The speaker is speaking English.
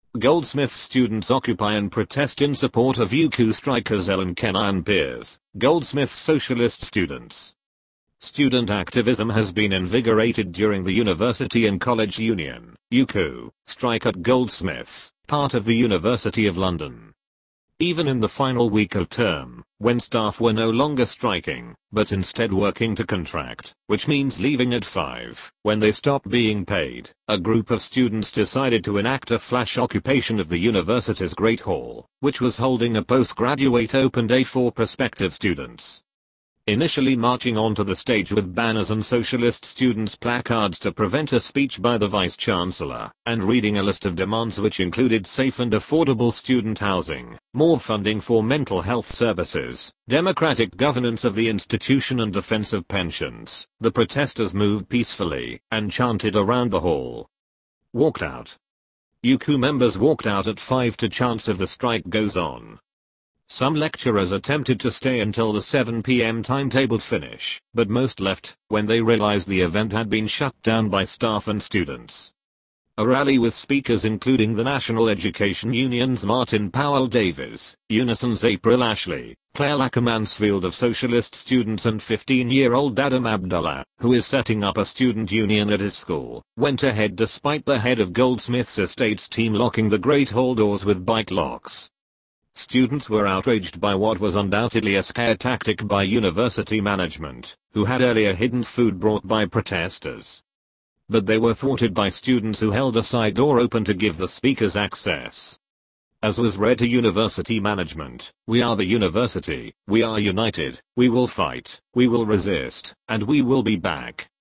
Goldsmiths students occupy and protest in support of UQ strikers Ellen Kenner and peers, Goldsmiths socialist students. Student activism has been invigorated during the University and College Union (UCU) strike at Goldsmiths, part of the University of London. Even in the final week of term, when staff were no longer striking, but instead working to contract, which means leaving at 5, when they stop being paid, a group of students decided to enact a flash occupation of the university's Great Hall, which was holding a postgraduate open day for prospective students. Initially marching onto the stage with banners and socialist students' placards to prevent a speech by the Vice-Chancellor, and reading a list of demands which included safe and affordable student housing, more funding for mental health services, democratic governance of the institution and defense of pensions, the protesters moved peacefully, and chanted around the hall. Walked out. UCU members walked out at 5 to chant "If the strike goes on." Some lecturers attempted to stay until the 7 p.m. timetabled finish, but most left when they realized the event had been shut down by staff and students. A rally with speakers including the National Education Union's Martin Powell Davies, Unison's April Ashley, Claire Lackermansfield of Socialist Students and 15-year-old Adam Abdullah, who is setting up a student union at his school, went ahead despite the head of Goldsmiths Estates team locking the Great Hall doors with bike locks. Students were outraged by what was undoubtedly a scare tactic by university management, who had earlier hidden food brought by protesters. But they were thwarted by students who held a side door open to give the speakers access. As was read to university management, "We are the university, we are united, we will fight, we will resist, and we will be back."